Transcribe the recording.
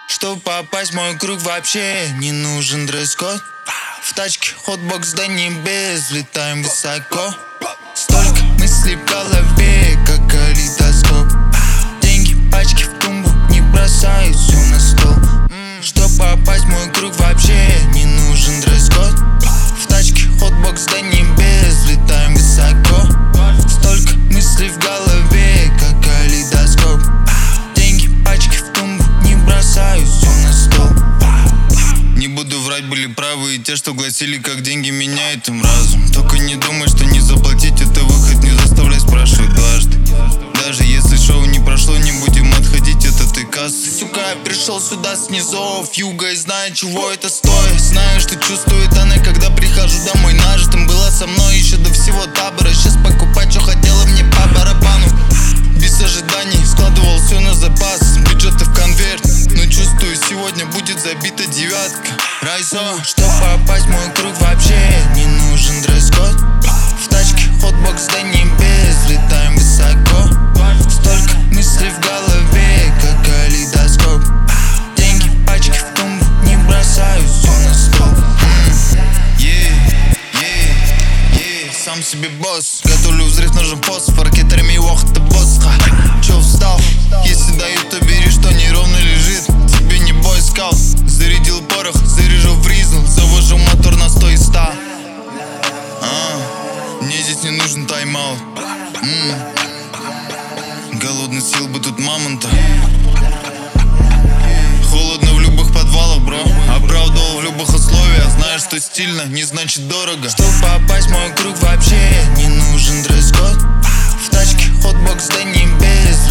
Чтоб попасть в мой круг, вообще не нужен дресс-код. В тачке хотбокс до небес, взлетаем высоко. Столько мыслей в голове, как калейдоскоп. Деньги, пачки в тумбу, не бросаю все на стол. Чтоб попасть в мой круг, вообще не нужен дресс-код. В тачке хотбокс до небес, взлетаем высоко. Столько мыслей в голове, как калейдоскоп. Деньги, пачки в тумбу, не бросаю все на стол. Не буду врать, были правы и те, что гласили, как деньги меняют им разум. Только не думай, что не заплатить это выход, не заставляй спрашивать дважды. Даже если шоу не прошло, не будем отходить от этой кассы. Сука, я пришел сюда с низов юга и знаю, чего это стоит. Знаю, что чувствует она, когда прихожу домой нажитым. Была со мной еще до всего табора. Сейчас покупать, что хотела, мне по барабану. Без ожиданий складывал все на запас, бюджеты в конверт. Но чувствую, сегодня будет забита девятка. Райзо, чтоб попасть в мой круг, вообще не нужен дресс-код. В тачке хотбокс до небес, взлетаем высоко. Столько мыслей в голове, как калейдоскоп. Деньги, пачки в тумбу, не бросаю все на стол. Сам себе босс, готовлю взрыв, нужен фосфор. Кетерами охта босха. Че встал? Если дают, то бери, что неровно лежит. Тебе не бойскаут. Зарядил порох, заряжу в ризл. Завожу мотор на 100 и 100. Мне здесь не нужен тайм-аут. Голодный съел бы тут мамонта. Холодно в любых подвалах, бро. Оправдывал в любых условиях. Знаешь, что стильно, не значит дорого. Чтоб попасть в мой круг, вообще не нужен дресс-код. В тачке хотбокс до небес,